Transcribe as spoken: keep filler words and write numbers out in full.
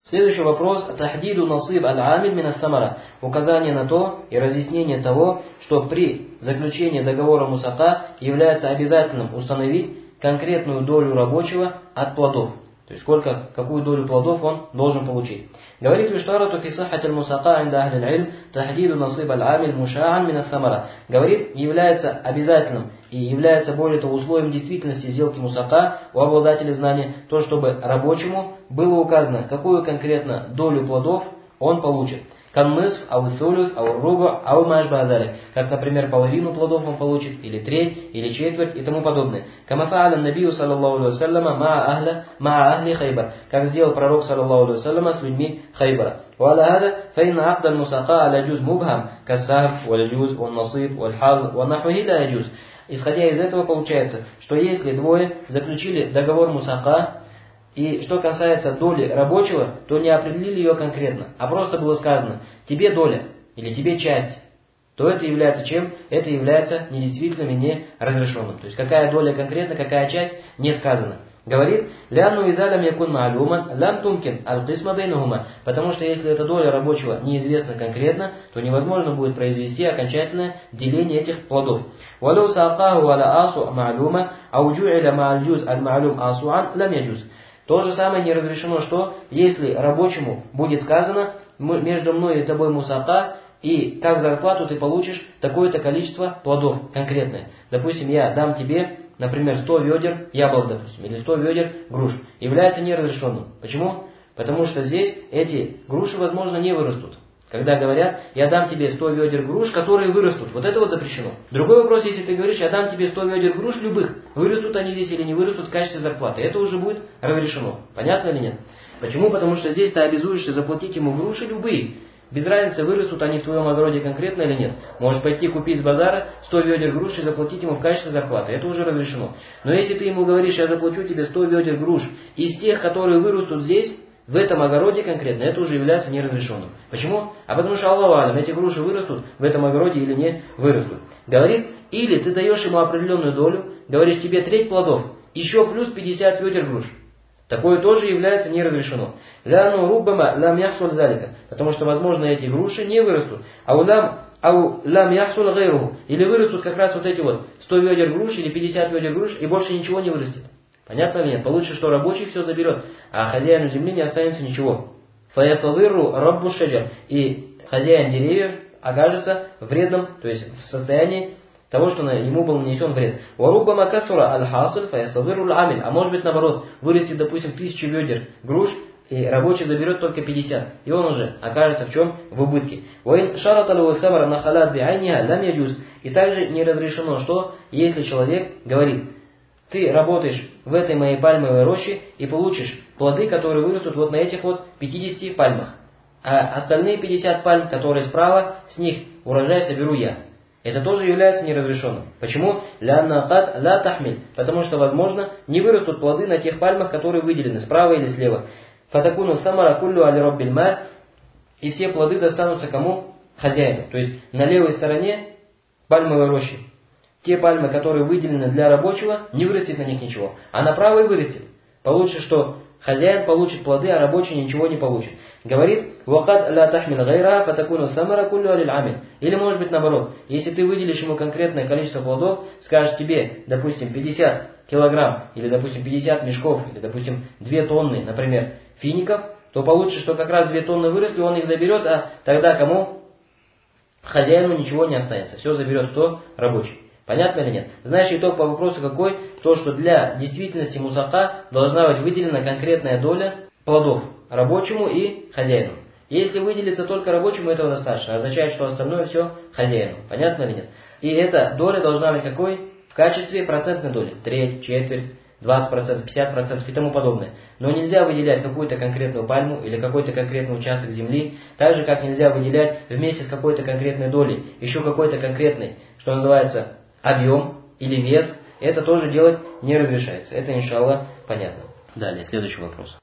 Следующий вопрос. Тахдиду насиб аль-амиль мин ас-самара. Указание на то и разъяснение того, что при заключении договора мусака является обязательным установить конкретную долю рабочего от плодов. То есть сколько, какую долю плодов он должен получить. Говорит Виштарату фи саххати аль-мусака инда ахли аль-илм тахдиду насиб аль-амиль муша'ан мин ас-самара. Говорит, является обязательным и является более того условием действительности сделки мусака у обладателя знания, то, чтобы рабочему было указано, какую конкретно долю плодов он получит. Каннысф, аусулюс, аурругу, аумашбазали. Как, например, половину плодов он получит, или треть, или четверть и тому подобное. Камафа'аля набию, саллаллаху алейхи вассаляма, ма'a ахли хайбар. Как сделал пророк, саллаллаху алейхи вассаляма, с людьми Хайбара. وعلى هذا فإن عقد المساقاة على يجوز مبهم كالسهم والجوز والنصيب والحظ ونحوه لا يجوز. Исходя из этого получается, что если двое заключили договор мусака, и что касается доли рабочего, то не определили ее конкретно, а просто было сказано «тебе доля» или «тебе часть», то это является чем? Это является недействительным и неразрешенным. То есть какая доля конкретно, какая часть, не сказано. Говорит, «Лянну изалям якун ма'алюман, лям тумкин аль-кисма бейнахума». Потому что если эта доля рабочего неизвестна конкретно, то невозможно будет произвести окончательное деление этих плодов. «Валю саакаху валя асу ма'алюма, ауджу'иля ма'альджуз аль-ма'алюм асу'ан, лям яджуз». То же самое не разрешено, что если рабочему будет сказано между мной и тобой мусака, и как зарплату ты получишь такое-то количество плодов конкретное. Допустим, я дам тебе, например, сто ведер яблок, допустим, или сто ведер груш. Является неразрешенным. Почему? Потому что здесь эти груши, возможно, не вырастут. Когда говорят, я дам тебе сто ведер груш, которые вырастут. Вот это вот запрещено. Другой вопрос, если ты говоришь, я дам тебе сто ведер груш любых. Вырастут они здесь или не вырастут в качестве зарплаты. Это уже будет разрешено. Понятно или нет? Почему? Потому что здесь ты обязуешься заплатить ему груши любые. Без разницы, вырастут они в твоем огороде конкретно или нет. Можешь пойти купить с базара сто ведер груш и заплатить ему в качестве зарплаты. Это уже разрешено. Но если ты ему говоришь, я заплачу тебе сто ведер груш из тех, которые вырастут здесь, в этом огороде конкретно, это уже является неразрешенным. Почему? А потому что Аллаху алям, эти груши вырастут в этом огороде или не вырастут. Говорит, или ты даешь ему определенную долю, говоришь, тебе треть плодов, еще плюс пятьдесят ведер груш. Такое тоже является неразрешено. Ляну руббама лам яхсуль залика. Потому что, возможно, эти груши не вырастут. А у лам, ау лам яхсуль гайруху. Или вырастут как раз вот эти вот сто ведер груш или пятьдесят ведер груш, и больше ничего не вырастет. Понятно ли нет? Получится, что рабочий все заберет, а хозяину земли не останется ничего. Фаястазырру раббу шаджар. И хозяин деревьев окажется вредным, то есть в состоянии того, что ему был нанесен вред. Варуббама касура аль-хасиль фаястазырру аль-амиль. А может быть наоборот, вырастет, допустим, тысячу ведер груш, и рабочий заберет только пятьдесят. И он уже окажется в чем? В убытке. Ваин шараталу самара нахалат би'айниха лам яджуз. И также не разрешено, что если человек говорит, ты работаешь в этой моей пальмовой роще и получишь плоды, которые вырастут вот на этих вот пятидесяти пальмах. А остальные пятьдесят пальм, которые справа, с них урожай соберу я. Это тоже является неразрешенным. Почему? Лянна кад ла тахмиль. Потому что, возможно, не вырастут плоды на тех пальмах, которые выделены справа или слева. Фатакуну самара куллю али роббиль ма. И все плоды достанутся кому? Хозяину. То есть на левой стороне пальмовой рощи. Те пальмы, которые выделены для рабочего, не вырастет на них ничего. А на правой вырастет. Получится, что хозяин получит плоды, а рабочий ничего не получит. Говорит, «Вакад ла тахмил гайра, фатакуну самара куллю алиль амиль». Или может быть наоборот. Если ты выделишь ему конкретное количество плодов, скажешь тебе, допустим, пятьдесят килограмм, или, допустим, пятьдесят мешков, или, допустим, две тонны, например, фиников, то получится, что как раз две тонны выросли, он их заберет, а тогда кому? Хозяину ничего не останется. Все заберет кто? Рабочий. Понятно или нет? Знаешь, итог по вопросу какой? То, что для действительности мусака должна быть выделена конкретная доля плодов рабочему и хозяину. Если выделится только рабочему, этого достаточно. Означает, что остальное все хозяину. Понятно или нет? И эта доля должна быть какой? В качестве процентной доли. Треть, четверть, двадцать процентов, пятьдесят процентов и тому подобное. Но нельзя выделять какую-то конкретную пальму или какой-то конкретный участок земли. Так же, как нельзя выделять вместе с какой-то конкретной долей еще какой-то конкретный, что называется, объем или вес, это тоже делать не разрешается. Это, иншаллах, понятно. Далее, следующий вопрос.